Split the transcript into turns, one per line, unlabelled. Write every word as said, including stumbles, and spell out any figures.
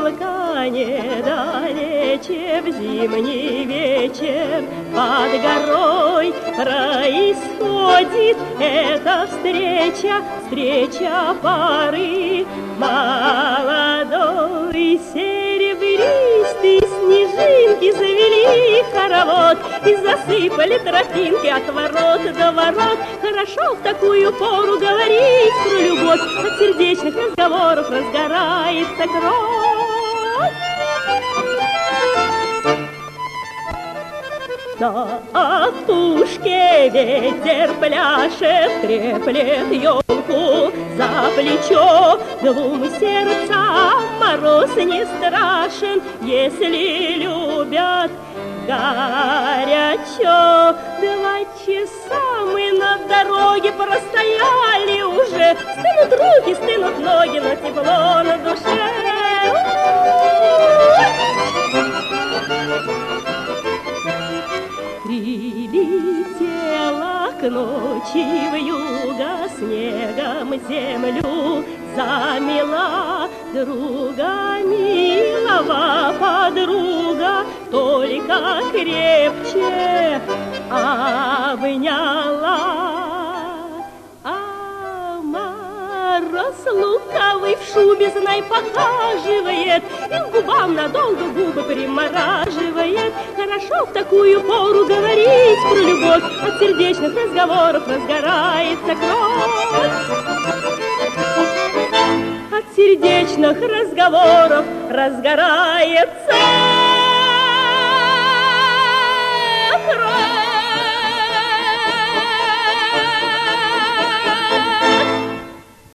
Балкане далече в зимний вечер под горой происходит эта встреча, встреча пары. Молодой серебристый снежинки завели хоровод и засыпали тропинки от ворот до ворот. Хорошо в такую пору говорить про любовь, от сердечных разговоров разгорается кровь. На опушке ветер пляшет, треплет елку за плечо. Двум сердцам мороз не страшен, если любят горячо. Два часа мы на дороге простояли уже, стынут руки, стынут ноги, но тепло на душе. Прилетела к ночи вьюга, снегом землю замела. Друга милого подруга только крепче обняла. А мороз лукавый в шубе, знай, покаживает, и к губам надолго губы примораживает. Хорошо в такую пору говорить про любовь, от сердечных разговоров разгорается кровь. От сердечных разговоров разгорается